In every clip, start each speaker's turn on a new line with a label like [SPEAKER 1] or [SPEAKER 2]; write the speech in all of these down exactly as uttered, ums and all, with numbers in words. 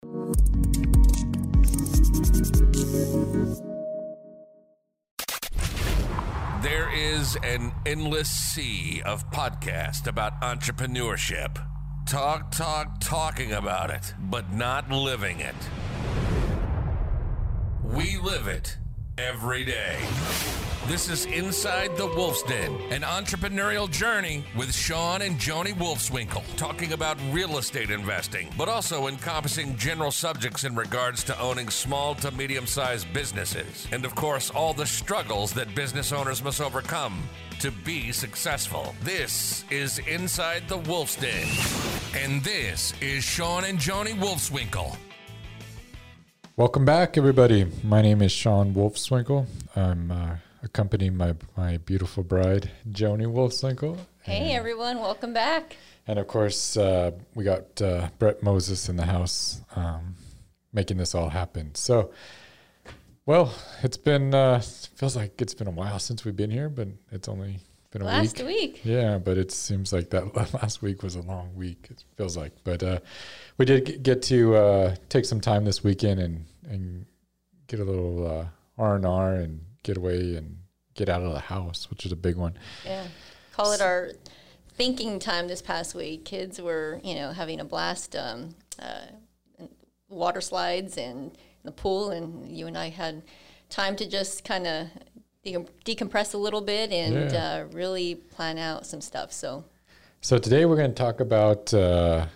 [SPEAKER 1] There is an endless sea of podcasts about entrepreneurship. Talk, talk, talking about it, but not living it. We live it every day. This is Inside the Wolf's Den, an entrepreneurial journey with Sean and Joni Wolfswinkel, talking about real estate investing, but also encompassing general subjects in regards to owning small to medium-sized businesses, and of course, all the struggles that business owners must overcome to be successful. This is Inside the Wolf's Den, and this is Sean and Joni Wolfswinkel.
[SPEAKER 2] Welcome back, everybody. My name is Sean Wolfswinkel. I'm uh, accompanying my my beautiful bride, Joni Wolfswinkel.
[SPEAKER 3] Hey,
[SPEAKER 2] and,
[SPEAKER 3] everyone. Welcome back.
[SPEAKER 2] And, of course, uh, we got uh, Brett Moses in the house um, making this all happen. So, well, it's been, uh, feels like it's been a while since we've been here, but it's only been a
[SPEAKER 3] last
[SPEAKER 2] week.
[SPEAKER 3] Last week.
[SPEAKER 2] Yeah, but it seems like that last week was a long week, it feels like. But uh, we did get to uh, take some time this weekend and, and get a little uh, R and R and get away and get out of the house, which is a big one.
[SPEAKER 3] Yeah. Call it our thinking time this past week. Kids were, you know, having a blast, um, uh, water slides and the pool, and you and I had time to just kind of de- decompress a little bit and yeah. uh, really plan out some stuff. So,
[SPEAKER 2] so today we're going to talk about uh,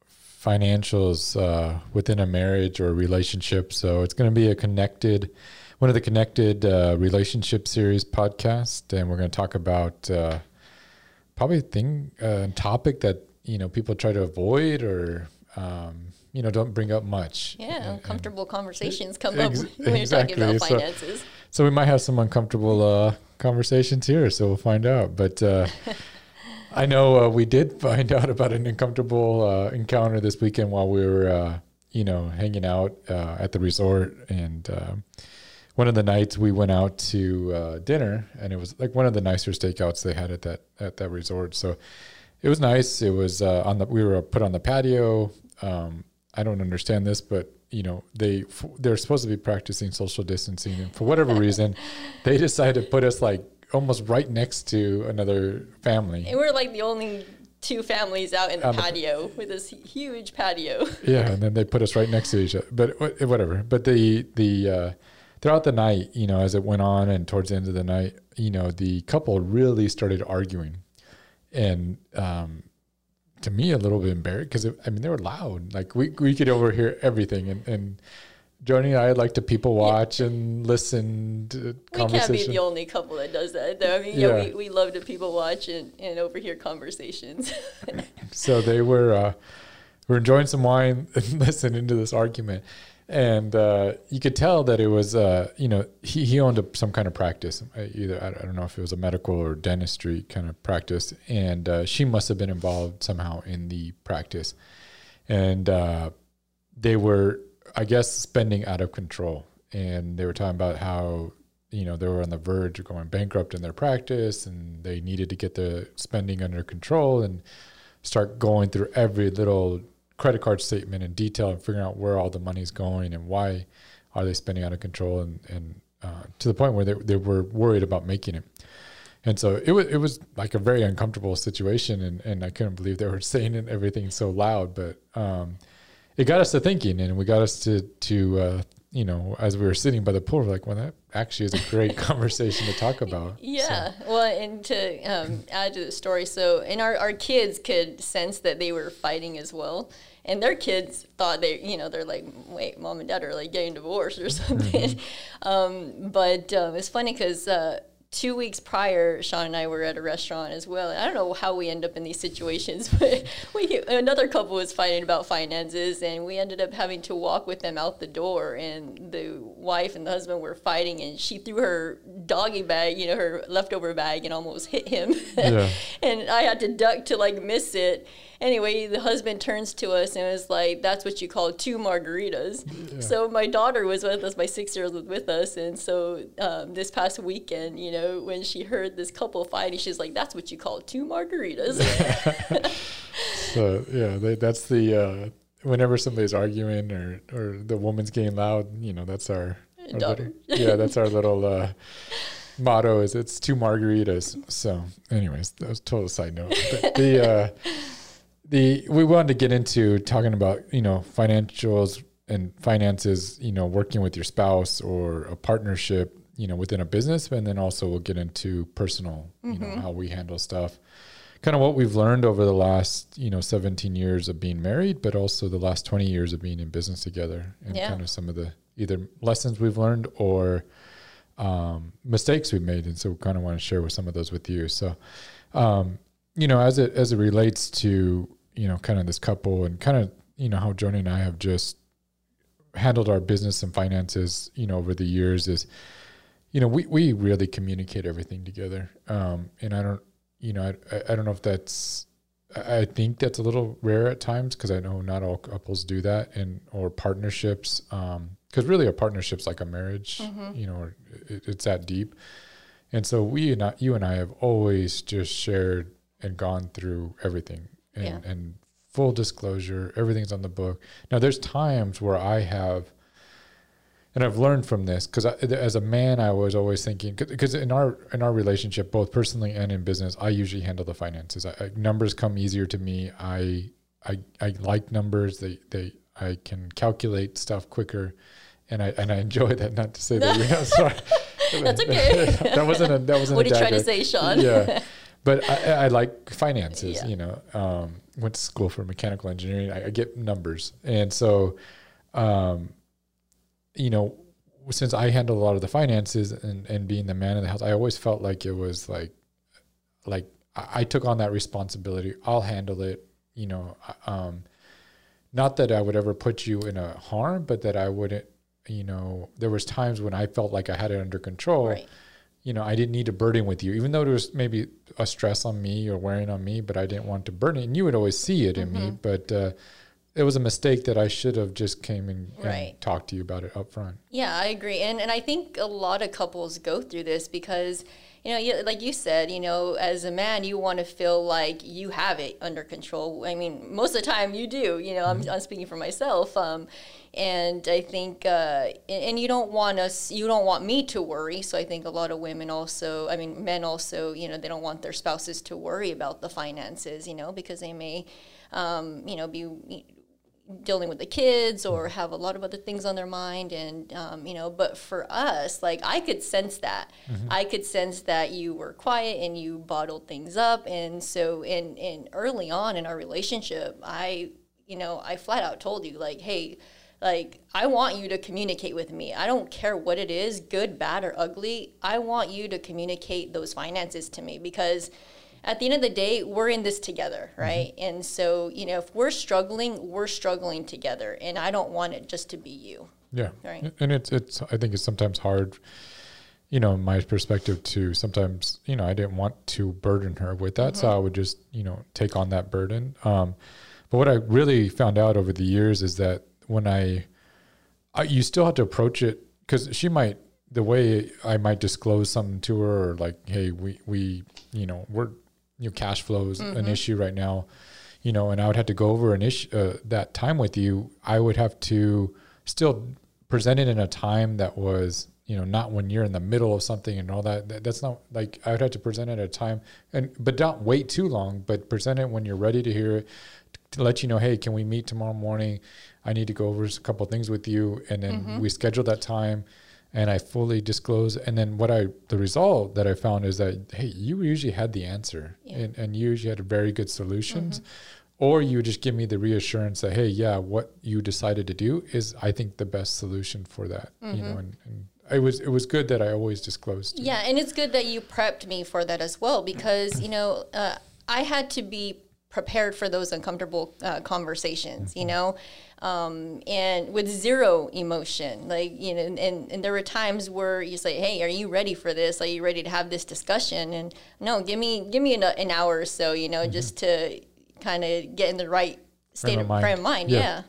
[SPEAKER 2] financials uh, within a marriage or a relationship. So it's going to be a connected, one of the connected uh, relationship series podcast, and we're going to talk about uh, probably a thing, a topic that you know people try to avoid or. Um, you know, don't bring up much.
[SPEAKER 3] Yeah,
[SPEAKER 2] and,
[SPEAKER 3] uncomfortable
[SPEAKER 2] and
[SPEAKER 3] conversations come
[SPEAKER 2] ex-
[SPEAKER 3] up when
[SPEAKER 2] exactly.
[SPEAKER 3] you're talking about
[SPEAKER 2] so,
[SPEAKER 3] finances.
[SPEAKER 2] So we might have some uncomfortable uh, conversations here, so we'll find out. But uh, I know uh, we did find out about an uncomfortable uh, encounter this weekend while we were, uh, you know, hanging out uh, at the resort. And uh, one of the nights we went out to uh, dinner, and it was like one of the nicer steakouts they had at that at that resort. So it was nice. It was uh, on the we were put on the patio. Um, I don't understand this, but you know, they f- they're supposed to be practicing social distancing, and for whatever reason, they decided to put us like almost right next to another family.
[SPEAKER 3] And we're like the only two families out in the
[SPEAKER 2] On
[SPEAKER 3] patio the, with this huge patio.
[SPEAKER 2] Yeah, and then they put us right next to each other. But whatever. But the the uh, throughout the night, you know, as it went on, and towards the end of the night, you know, the couple really started arguing, and um, to me, a little bit embarrassed because I mean they were loud. Like we we could overhear everything, and, and Joni and I like to people watch yeah. and listen to
[SPEAKER 3] we
[SPEAKER 2] conversation.
[SPEAKER 3] We can't be the only couple that does that. Though. I mean, yeah, yeah we, we love to people watch and, and overhear conversations.
[SPEAKER 2] So they were uh, were enjoying some wine and listening to this argument, and uh, you could tell that it was uh, you know he he owned a, some kind of practice, either I don't know if it was a medical or dentistry kind of practice, and uh, she must have been involved somehow in the practice, and uh, they were, I guess, spending out of control, and they were talking about how you know they were on the verge of going bankrupt in their practice, and they needed to get the spending under control and start going through every little credit card statement in detail and figuring out where all the money's going and why are they spending out of control, and, and uh, to the point where they, they were worried about making it. And so it was it was like a very uncomfortable situation, and, and I couldn't believe they were saying it, everything so loud, but um, it got us to thinking, and we got us to, to uh, you know, as we were sitting by the pool, we're like, well, that actually is a great conversation to talk about.
[SPEAKER 3] Yeah.
[SPEAKER 2] So.
[SPEAKER 3] Well, and to um, add to the story, so, and our, our kids could sense that they were fighting as well. And their kids thought they, you know, they're like, wait, mom and dad are like getting divorced or something. Mm-hmm. um, but um, it's funny because uh, two weeks prior, Sean and I were at a restaurant as well. And I don't know how we end up in these situations, but we another couple was fighting about finances, and we ended up having to walk with them out the door. And the wife and the husband were fighting, and she threw her doggy bag, you know, her leftover bag, and almost hit him. Yeah. And I had to duck to like miss it. Anyway, the husband turns to us and was like, that's what you call two margaritas. Yeah. So my daughter was with us, my six-year-old was with us, and so um, this past weekend, you know, when she heard this couple fighting, she's like, that's what you call two margaritas.
[SPEAKER 2] So, yeah, they, that's the, uh, whenever somebody's arguing or, or the woman's getting loud, you know, that's our, our little, yeah, that's our little uh, motto is it's two margaritas. So anyways, that was a total side note. But the, uh, the, we wanted to get into talking about, you know, financials and finances, you know, working with your spouse or a partnership, you know, within a business. And then also we'll get into personal, you mm-hmm. know, how we handle stuff. Kind of what we've learned over the last, you know, seventeen years of being married, but also the last twenty years of being in business together, and yeah. kind of some of the either lessons we've learned or um, mistakes we've made. And so we kind of want to share with some of those with you. So, um, you know, as it, as it relates to, you know, kind of this couple and kind of, you know, how Joni and I have just handled our business and finances, you know, over the years is, you know, we, we really communicate everything together. Um, and I don't, You know, I, I don't know if that's, I think that's a little rare at times because I know not all couples do that, and or partnerships, because um, really a partnership's like a marriage, mm-hmm. you know, or it, it's that deep. And so we and I, you and I have always just shared and gone through everything, and, yeah. and full disclosure, everything's on the book. Now there's times where I have, and I've learned from this because as a man, I was always thinking, because in our in our relationship, both personally and in business, I usually handle the finances. I, I, numbers come easier to me. I I I like numbers. They they I can calculate stuff quicker, and I and I enjoy that. Not to say that, you know, sorry,
[SPEAKER 3] that's okay.
[SPEAKER 2] that wasn't a that wasn't.
[SPEAKER 3] What
[SPEAKER 2] a
[SPEAKER 3] are you trying to say, Sean?
[SPEAKER 2] Yeah, but I, I like finances.
[SPEAKER 3] Yeah.
[SPEAKER 2] You know, um, went to school for mechanical engineering. I, I get numbers, and so. Um, you know, since I handled a lot of the finances and, and being the man of the house, I always felt like it was like, like I took on that responsibility. I'll handle it, you know, um, not that I would ever put you in a harm, but that I wouldn't, you know, there was times when I felt like I had it under control. Right. You know, I didn't need to burden with you, even though there was maybe a stress on me or wearing on me, but I didn't want to burden. And you would always see it mm-hmm. in me, but, uh, it was a mistake that I should have just came and, and right. talked to you about it up front.
[SPEAKER 3] Yeah, I agree. And and I think a lot of couples go through this because, you know, you, like you said, you know, as a man, you want to feel like you have it under control. I mean, most of the time you do, you know, mm-hmm. I'm, I'm speaking for myself. Um, and I think, uh, and, and you don't want us, you don't want me to worry. So I think a lot of women also, I mean, men also, you know, they don't want their spouses to worry about the finances, you know, because they may, um, you know, be dealing with the kids or have a lot of other things on their mind. And, um, you know, but for us, like I could sense that. Mm-hmm. I could sense that you were quiet and you bottled things up. And so in, in early on in our relationship, I, you know, I flat out told you like, hey, like, I want you to communicate with me. I don't care what it is, good, bad, or ugly. I want you to communicate those finances to me because at the end of the day, we're in this together, right? Mm-hmm. And so, you know, if we're struggling, we're struggling together, and I don't want it just to be you.
[SPEAKER 2] Yeah,
[SPEAKER 3] right.
[SPEAKER 2] And it's it's. I think it's sometimes hard, you know, in my perspective to sometimes, you know, I didn't want to burden her with that, mm-hmm. so I would just, you know, take on that burden. Um, but what I really found out over the years is that when I, I you still have to approach it because she might. The way I might disclose something to her, or like, hey, we we, you know, we're. Your cash flow is mm-hmm. an issue right now, you know, and I would have to go over an issue uh, that time with you. I would have to still present it in a time that was, you know, not when you're in the middle of something and all that. that that's not like I would have to present it at a time and, but don't wait too long, but present it when you're ready to hear it to, to let you know, hey, can we meet tomorrow morning? I need to go over a couple of things with you. And then mm-hmm. we schedule that time. And I fully disclose. And then what I, the result that I found is that, hey, you usually had the answer yeah. and, and you usually had very good solutions, mm-hmm. or you just give me the reassurance that, hey, yeah, what you decided to do is, I think, the best solution for that, mm-hmm. you know, and, and it was, it was good that I always disclosed.
[SPEAKER 3] Yeah. And it's good that you prepped me for that as well, because, you know, uh, I had to be prepared for those uncomfortable uh, conversations, mm-hmm. you know, um, and with zero emotion, like, you know, and, and there were times where you say, hey, are you ready for this? Are you ready to have this discussion? And no, give me, give me an, an hour or so, you know, mm-hmm. just to kind of get in the right state of, of frame of mind. Yeah. yeah.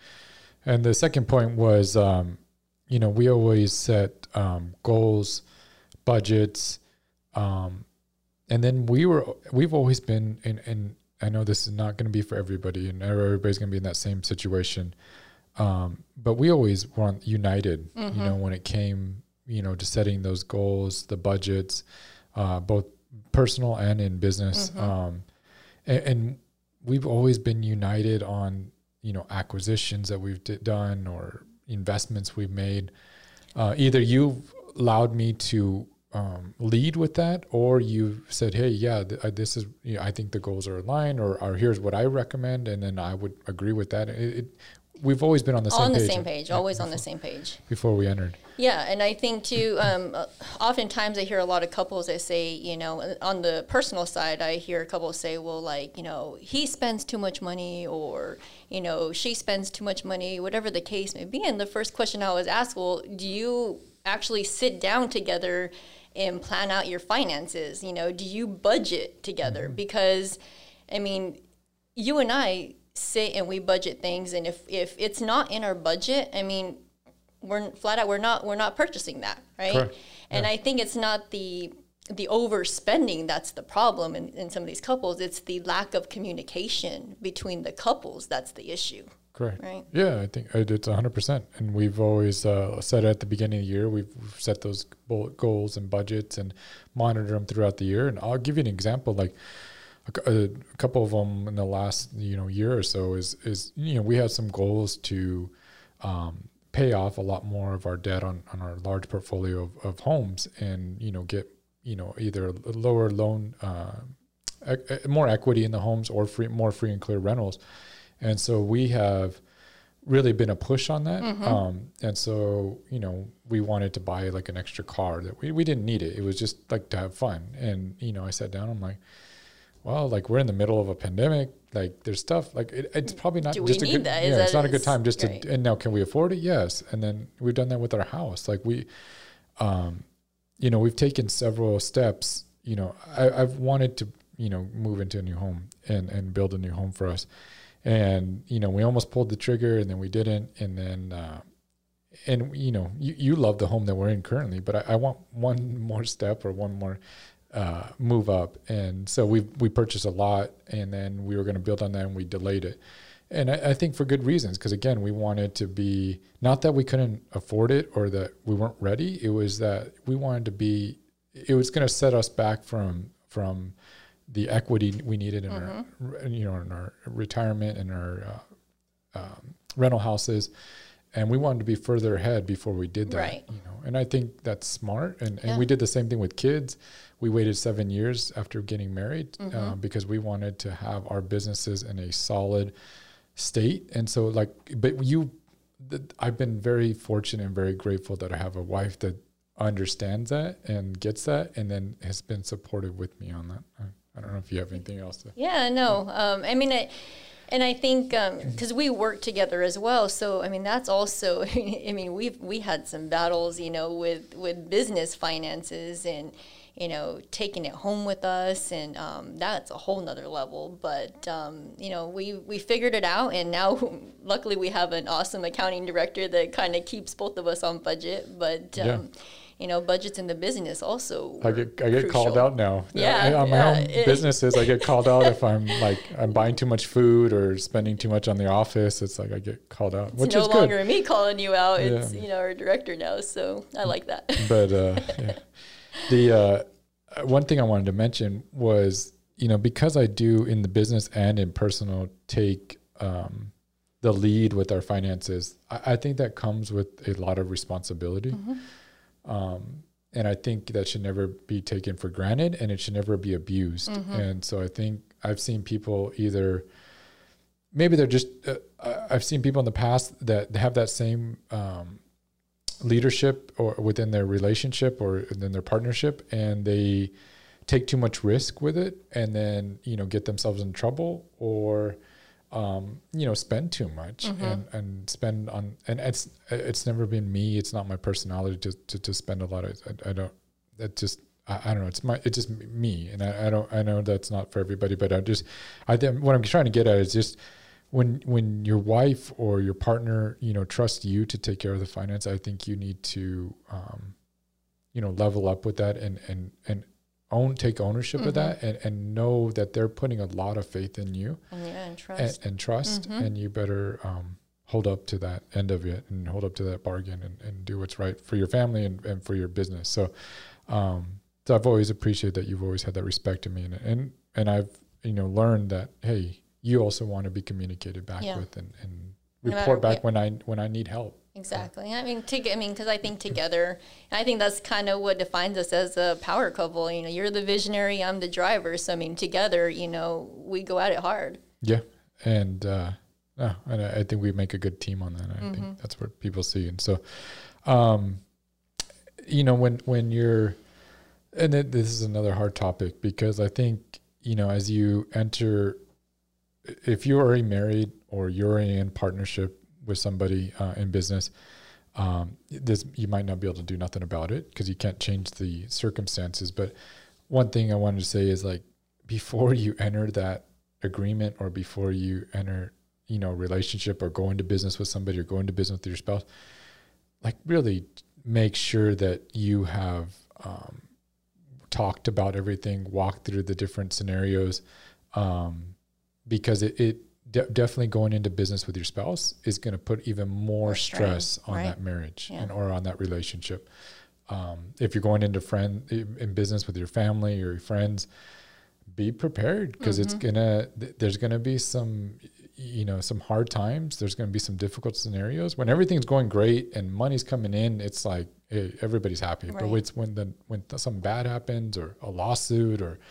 [SPEAKER 2] And the second point was, um, you know, we always set um, goals, budgets, um, and then we were, we've always been in, in I know this is not going to be for everybody, and everybody's going to be in that same situation. Um, but we always were united, mm-hmm. you know, when it came, you know, to setting those goals, the budgets, uh, both personal and in business. Mm-hmm. Um, and, and we've always been united on, you know, acquisitions that we've d- done or investments we've made. Uh, either you've allowed me to um, lead with that, or you said, hey, yeah, th- this is, you know, I think the goals are aligned, or, or here's what I recommend. And then I would agree with that. It, it, we've always been on the same
[SPEAKER 3] on
[SPEAKER 2] page.
[SPEAKER 3] the same page,
[SPEAKER 2] yeah,
[SPEAKER 3] always
[SPEAKER 2] before,
[SPEAKER 3] on the same page.
[SPEAKER 2] Before we entered.
[SPEAKER 3] Yeah, and I think too, um, uh, oftentimes I hear a lot of couples that say, you know, on the personal side, I hear couples say, well, like, you know, he spends too much money, or, you know, she spends too much money, whatever the case may be. And the first question I always ask, well, do you actually sit down together and plan out your finances? You know, do you budget together? Mm-hmm. Because, I mean, you and I sit and we budget things, and if, if it's not in our budget, I mean, we're flat out, we're not, we're not purchasing that, right?
[SPEAKER 2] Correct.
[SPEAKER 3] And
[SPEAKER 2] yeah.
[SPEAKER 3] I think it's not the, the overspending that's the problem in, in some of these couples. It's the lack of communication between the couples that's the issue.
[SPEAKER 2] Correct.
[SPEAKER 3] Right.
[SPEAKER 2] Yeah, I think it's one hundred percent. And we've always uh, said at the beginning of the year, we've, we've set those goals and budgets and monitor them throughout the year. And I'll give you an example, like a, a couple of them in the last, you know, year or so is, is, you know, we had some goals to um, pay off a lot more of our debt on, on our large portfolio of, of homes, and, you know, get, you know, either a lower loan, uh, e- more equity in the homes, or free, more free and clear rentals. And so we have really been a push on that. Mm-hmm. Um, and so, you know, we wanted to buy like an extra car that we, we didn't need it. It was just like to have fun. And, you know, I sat down, I'm like, well, like we're in the middle of a pandemic. Like there's stuff like it, it's probably not
[SPEAKER 3] Do
[SPEAKER 2] just
[SPEAKER 3] we
[SPEAKER 2] a
[SPEAKER 3] need
[SPEAKER 2] good,
[SPEAKER 3] that?
[SPEAKER 2] yeah,
[SPEAKER 3] Is
[SPEAKER 2] it's
[SPEAKER 3] that
[SPEAKER 2] not a good
[SPEAKER 3] is-
[SPEAKER 2] time just
[SPEAKER 3] right.
[SPEAKER 2] to, and now can we afford it? Yes. And then we've done that with our house. Like we, um, you know, we've taken several steps. You know, I, I've wanted to, you know, move into a new home and, and build a new home for us. And, you know, we almost pulled the trigger, and then we didn't. And then, uh, and, you know, you, you love the home that we're in currently, but I, I want one more step or one more uh, move up. And so we we purchased a lot, and then we were going to build on that, and we delayed it. And I, I think for good reasons, because, again, we wanted to be, not that we couldn't afford it or that we weren't ready. It was that we wanted to be, it was going to set us back from from the equity we needed in mm-hmm. our, you know, in our retirement and our uh, um, rental houses, and we wanted to be further ahead before we did that.
[SPEAKER 3] Right.
[SPEAKER 2] You know, and I think that's smart. And, and
[SPEAKER 3] Yeah.
[SPEAKER 2] we did the same thing with kids. We waited seven years after getting married mm-hmm. uh, because we wanted to have our businesses in a solid state. And so, like, but you, th- I've been very fortunate and very grateful that I have a wife that understands that and gets that, and then has been supportive with me on that. I, I don't know if you have anything else to.
[SPEAKER 3] Yeah, no. Um, I mean, I, and I think because um, we work together as well, so I mean that's also. I mean, we've we had some battles, you know, with with business finances and, you know, taking it home with us, and um, that's a whole nother level. But um, you know, we we figured it out, and now luckily we have an awesome accounting director that kind of keeps both of us on budget. But um,
[SPEAKER 2] Yeah.
[SPEAKER 3] you know, budgets in the business also.
[SPEAKER 2] I get I get
[SPEAKER 3] crucial.
[SPEAKER 2] called out now.
[SPEAKER 3] Yeah,
[SPEAKER 2] I, on my
[SPEAKER 3] yeah,
[SPEAKER 2] own
[SPEAKER 3] it-
[SPEAKER 2] businesses, I get called out if I'm like I'm buying too much food or spending too much on the office. It's like I get called out, which
[SPEAKER 3] It's no
[SPEAKER 2] is
[SPEAKER 3] longer
[SPEAKER 2] good.
[SPEAKER 3] me calling you out. It's,
[SPEAKER 2] Yeah.
[SPEAKER 3] you know, our director now. So I like that.
[SPEAKER 2] But uh, yeah. the uh, one thing I wanted to mention was, you know, because I do in the business and in personal take um, the lead with our finances, I, I think that comes with a lot of responsibility.
[SPEAKER 3] Mm-hmm.
[SPEAKER 2] Um, and I think that should never be taken for granted, and it should never be abused.
[SPEAKER 3] Mm-hmm.
[SPEAKER 2] And so I think I've seen people either, maybe they're just, uh, I've seen people in the past that have that same um, leadership or within their relationship or within their partnership, and they take too much risk with it, and then, you know, get themselves in trouble, or um, you know, spend too much
[SPEAKER 3] Mm-hmm.
[SPEAKER 2] and, and spend on, and it's, it's never been me. It's not my personality to, to, to spend a lot of, I, I don't, that just, I, I don't know. It's my, it's just me. And I, I don't, I know that's not for everybody, but I just, I think what I'm trying to get at is just when, when your wife or your partner, you know, trusts you to take care of the finance, I think you need to, um, you know, level up with that and, and, and own take ownership
[SPEAKER 3] Mm-hmm.
[SPEAKER 2] of that and, and know that they're putting a lot of faith in you
[SPEAKER 3] And, yeah, and trust.
[SPEAKER 2] and, and trust,
[SPEAKER 3] Mm-hmm.
[SPEAKER 2] and you better um, hold up to that end of it and hold up to that bargain and, and do what's right for your family and, and for your business. So, um, so I've always appreciated that you've always had that respect in me, and and and I've you know learned that hey, you also want to be communicated back
[SPEAKER 3] Yeah.
[SPEAKER 2] with and, and
[SPEAKER 3] No matter
[SPEAKER 2] report back
[SPEAKER 3] what-
[SPEAKER 2] when I when I need help.
[SPEAKER 3] Exactly. I mean, to, I mean, because I think together, and I think that's kind of what defines us as a power couple. You know, you're the visionary, I'm the driver. So I mean, together, you know, we go at it hard.
[SPEAKER 2] Yeah, and uh, no, and I, I think we make a good team on that. I
[SPEAKER 3] Mm-hmm.
[SPEAKER 2] think that's what people see, and so, um, you know, when when you're, and it, this is another hard topic because I think you know as you enter, if you're already married or you're in partnership with somebody uh, in business, um, this you might not be able to do nothing about it because you can't change the circumstances. But one thing I wanted to say is like before you enter that agreement or before you enter, you know, relationship or go into business with somebody or go into business with your spouse, like really make sure that you have um, talked about everything, walked through the different scenarios, um, because it, it de- definitely going into business with your spouse is going to put even more
[SPEAKER 3] More
[SPEAKER 2] stress
[SPEAKER 3] strain,
[SPEAKER 2] on
[SPEAKER 3] right?
[SPEAKER 2] that marriage
[SPEAKER 3] Yeah.
[SPEAKER 2] and or on that relationship. Um, if you're going into friend in in business with your family or your friends, be prepared because it's gonna th- there's gonna be some you know some hard times. There's gonna be some difficult scenarios. When everything's going great and money's coming in, it's like hey, everybody's happy. But
[SPEAKER 3] Right.
[SPEAKER 2] it's when the when th- something bad happens or a lawsuit or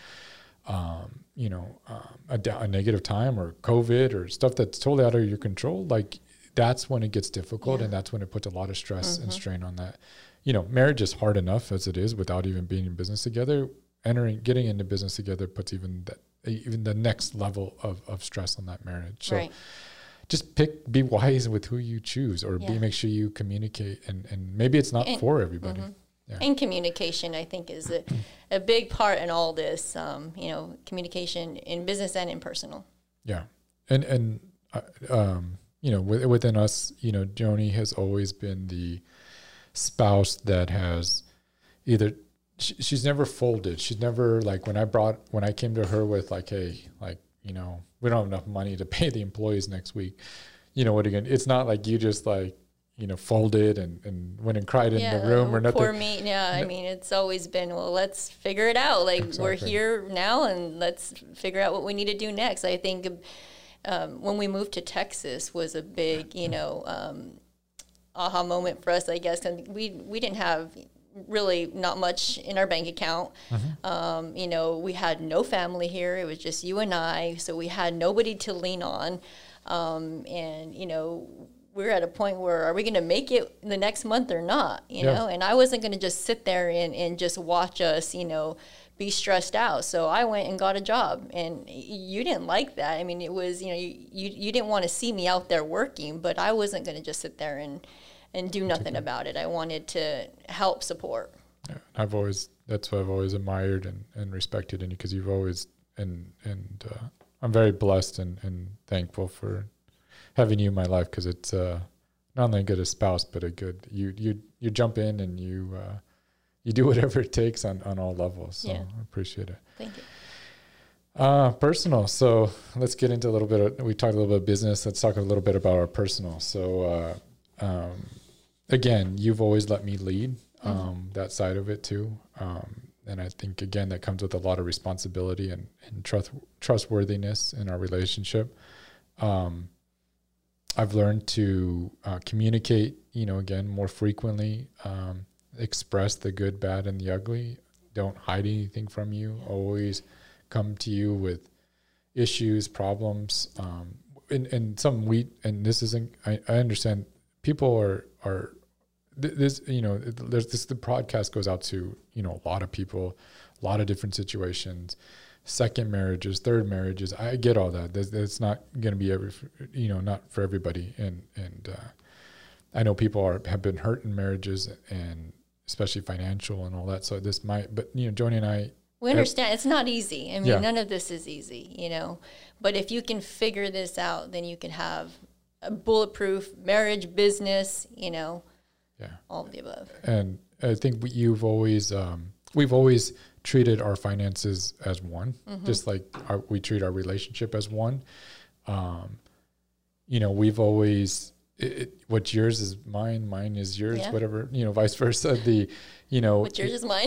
[SPEAKER 2] um, you know um, a, da- a negative time or COVID or stuff that's totally out of your control, like that's when it gets difficult
[SPEAKER 3] Yeah.
[SPEAKER 2] and that's when it puts a lot of stress and strain on that. You know, marriage is hard enough as it is without even being in business together. Entering, getting into business together puts even that, even the next level of, of stress on that marriage. So
[SPEAKER 3] Right.
[SPEAKER 2] just pick, be wise with who you choose, or be
[SPEAKER 3] Yeah.
[SPEAKER 2] make sure you communicate. And, and maybe it's not
[SPEAKER 3] And-
[SPEAKER 2] for everybody.
[SPEAKER 3] mhm.
[SPEAKER 2] Yeah.
[SPEAKER 3] And communication, I think, is a, a big part in all this. Um, you know, communication in business and in personal.
[SPEAKER 2] Yeah. And, and, uh, um, you know, with, within us, you know, Joni has always been the spouse that has either, she, she's never folded. She's never like when I brought, when I came to her with like, hey, like, you know, we don't have enough money to pay the employees next week. You know what, again, it's not like you just like, you know, folded and, and went and cried in the room or nothing.
[SPEAKER 3] Poor me. Yeah, I mean, it's always been, well, let's figure it out. Like, we're
[SPEAKER 2] Exactly.
[SPEAKER 3] here now, and let's figure out what we need to do next. I think um, when we moved to Texas was a big, you know, um, aha moment for us, I guess. And we we didn't have really not much in our bank account. Um, you know, we had no family here. It was just you and I, so we had nobody to lean on. Um, and, you know, we're at a point where are we going to make it the next month or not, you
[SPEAKER 2] Yeah.
[SPEAKER 3] know? And I wasn't going to just sit there and, and just watch us, you know, be stressed out. So I went and got a job, and y- you didn't like that. I mean, it was, you know, you, you, you didn't want to see me out there working, but I wasn't going to just sit there and, and do nothing about it. I wanted to help support.
[SPEAKER 2] Yeah, I've always, that's what I've always admired and, and respected in you because you've always, and, and, uh, I'm very blessed and, and thankful for having you in my life because it's uh, not only a good a spouse, but a good you you you jump in and you uh, you do whatever it takes on, on all levels. So
[SPEAKER 3] Yeah.
[SPEAKER 2] I appreciate it.
[SPEAKER 3] Thank you.
[SPEAKER 2] Uh, personal. So let's get into a little bit. Of, we talked a little bit of business. Let's talk a little bit about our personal. So uh, um, again, you've always let me lead um, mm-hmm. that side of it too. Um, and I think again that comes with a lot of responsibility and, and trust trustworthiness in our relationship. Um, I've learned to uh, communicate, you know, again, more frequently, um, express the good, bad, and the ugly. Don't hide anything from you. Always come to you with issues, problems. Um, and, and some we, and this isn't, I, I understand people are, are th- this, you know, there's this, the podcast goes out to, you know, a lot of people, a lot of different situations. Second marriages, third marriages. I get all that. That's, that's not going to be every, you know, not for everybody. And and uh, I know people are have been hurt in marriages, and especially financial and all that. So this might, but you know, Joni and I,
[SPEAKER 3] we understand it's not easy. I mean,
[SPEAKER 2] Yeah.
[SPEAKER 3] none of this is easy, you know. But if you can figure this out, then you can have a bulletproof marriage, business, you know,
[SPEAKER 2] yeah,
[SPEAKER 3] all of the above.
[SPEAKER 2] and I think we- you've always, um, we've always treated our finances as one, mm-hmm. just like our, we treat our relationship as one. Um, you know, we've always, it, it, what's yours is mine, mine is yours, yeah. whatever, you know, vice versa. The, you know,
[SPEAKER 3] what's yours is mine.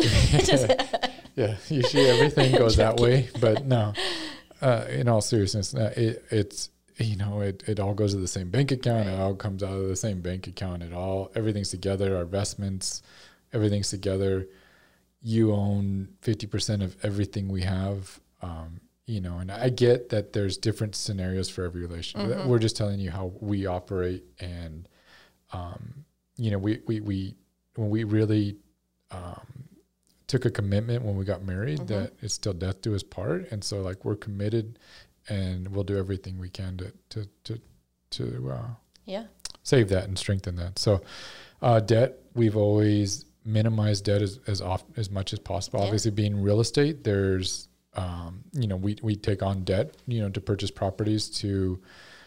[SPEAKER 2] Yeah, usually everything goes that way, but no, uh, in all seriousness, uh, it, it's, you know, it, it all goes to the same bank account. Right. It all comes out of the same bank account. It all, everything's together, our investments, everything's together. You own fifty percent of everything we have. Um, you know, and I get that there's different scenarios for every relationship. Mm-hmm. We're just telling you how we operate. And, um, you know, we, we, we, when we really, um, took a commitment when we got married mm-hmm. that it's still death do us part. And so like, we're committed and we'll do everything we can to, to, to, to, uh,
[SPEAKER 3] yeah,
[SPEAKER 2] save that and strengthen that. So, uh, debt, we've always minimized debt as, as often, as much as possible. Yeah. Obviously being real estate, there's, um, you know, we, we take on debt, you know, to purchase properties to,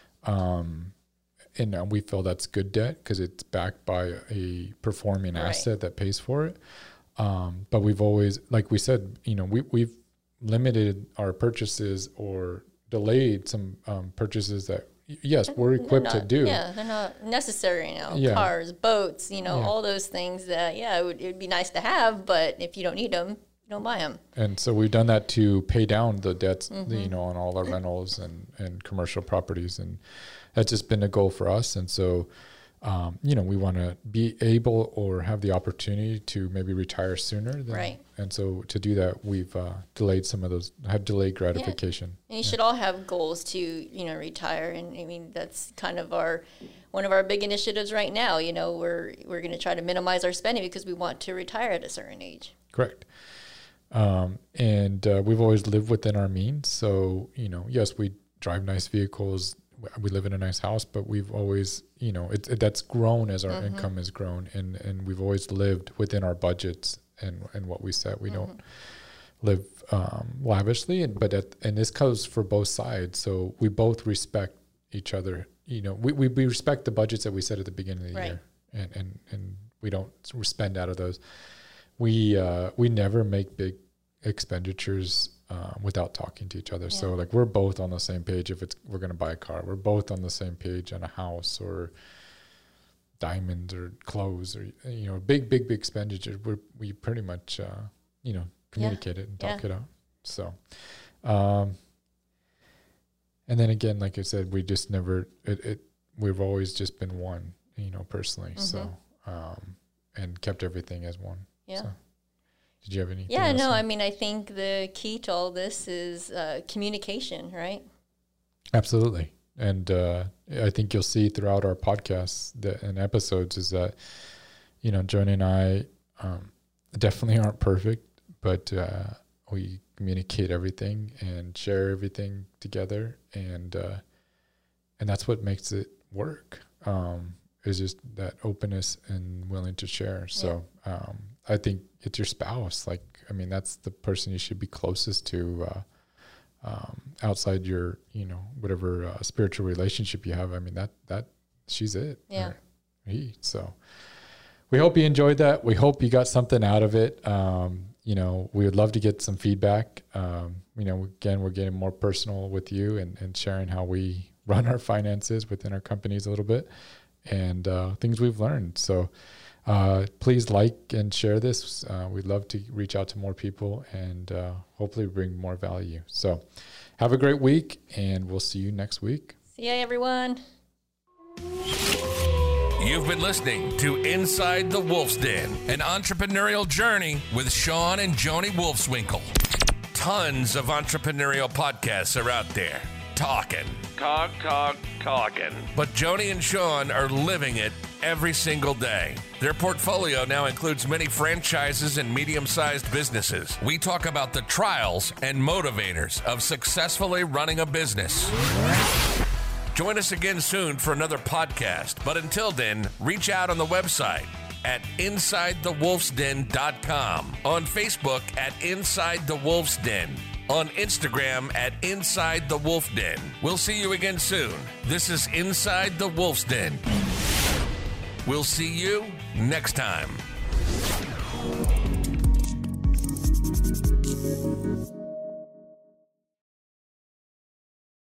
[SPEAKER 2] um, and uh, we feel that's good debt because it's backed by a performing right. asset that pays for it. Um, but we've always, like we said, you know, we, we've limited our purchases or delayed some um, purchases that, yes, we're equipped
[SPEAKER 3] not,
[SPEAKER 2] to do.
[SPEAKER 3] Yeah, they're not necessary now.
[SPEAKER 2] Yeah.
[SPEAKER 3] Cars, boats, you know,
[SPEAKER 2] yeah.
[SPEAKER 3] all those things that, yeah, it would, it would be nice to have, but if you don't need them, you don't buy them.
[SPEAKER 2] And so we've done that to pay down the debts, mm-hmm. you know, on all our rentals and, and commercial properties. And that's just been a goal for us. And so, Um, you know, we want to be able or have the opportunity to maybe retire sooner. Than,
[SPEAKER 3] right.
[SPEAKER 2] And so to do that, we've uh, delayed some of those, have delayed gratification.
[SPEAKER 3] Yeah. And you
[SPEAKER 2] yeah.
[SPEAKER 3] should all have goals to, you know, retire. And I mean, that's kind of our, one of our big initiatives right now. You know, we're, we're going to try to minimize our spending because we want to retire at a certain age.
[SPEAKER 2] Correct. Um, and uh, we've always lived within our means. So, you know, yes, we drive nice vehicles. We live in a nice house, but we've always, you know, it, it that's grown as our mm-hmm. income has grown, and, and we've always lived within our budgets and, and what we set. We mm-hmm. don't live um, lavishly, and but at, and this goes for both sides. So we both respect each other. You know, we, we, we respect the budgets that we set at the beginning of the right. year, and, and, and we don't spend out of those. We uh, we never make big expenditures Um, without talking to each other. Yeah. So like we're both on the same page. If it's, we're going to buy a car, we're both on the same page on a house or diamonds or clothes or, you know, big, big, big expenditure. We're, we pretty much, uh, you know, communicate yeah. it and talk yeah. it out. So, um, and then again, like I said, we just never, it, it we've always just been one, you know, personally. Mm-hmm. So, um, and kept everything as one.
[SPEAKER 3] Yeah.
[SPEAKER 2] So. Did you have anything
[SPEAKER 3] Yeah,
[SPEAKER 2] else?
[SPEAKER 3] no, I mean, I think the key to all this is uh, communication, right?
[SPEAKER 2] Absolutely. And uh, I think you'll see throughout our podcasts that, and episodes is that, you know, Joni and I um, definitely aren't perfect, but uh, we communicate everything and share everything together. And uh, and that's what makes it work, um, is just that openness and willing to share. So yeah. um, I think it's your spouse. Like, I mean, that's the person you should be closest to uh, um, outside your, you know, whatever uh, spiritual relationship you have. I mean, that, that she's it.
[SPEAKER 3] Yeah.
[SPEAKER 2] Or he. So we hope you enjoyed that. We hope you got something out of it. Um, you know, we would love to get some feedback. Um, you know, again, we're getting more personal with you and, and sharing how we run our finances within our companies a little bit and uh, things we've learned. So, Uh, please like and share this. Uh, we'd love to reach out to more people and uh, hopefully bring more value. So have a great week, and we'll see you next week.
[SPEAKER 3] See ya, everyone.
[SPEAKER 1] You've been listening to Inside the Wolf's Den, an entrepreneurial journey with Sean and Joni Wolfswinkle. Tons of entrepreneurial podcasts are out there. Talking. Talk, talk, talking. But Joni and Sean are living it every single day. Their portfolio now includes many franchises and medium-sized businesses. We talk about the trials and motivators of successfully running a business. Join us again soon for another podcast. But until then, reach out on the website at inside the wolf's den dot com, on Facebook at Inside the Wolf's Den, on Instagram at Inside the Wolf Den. We'll see you again soon. This is Inside the Wolf's Den. We'll see you next time.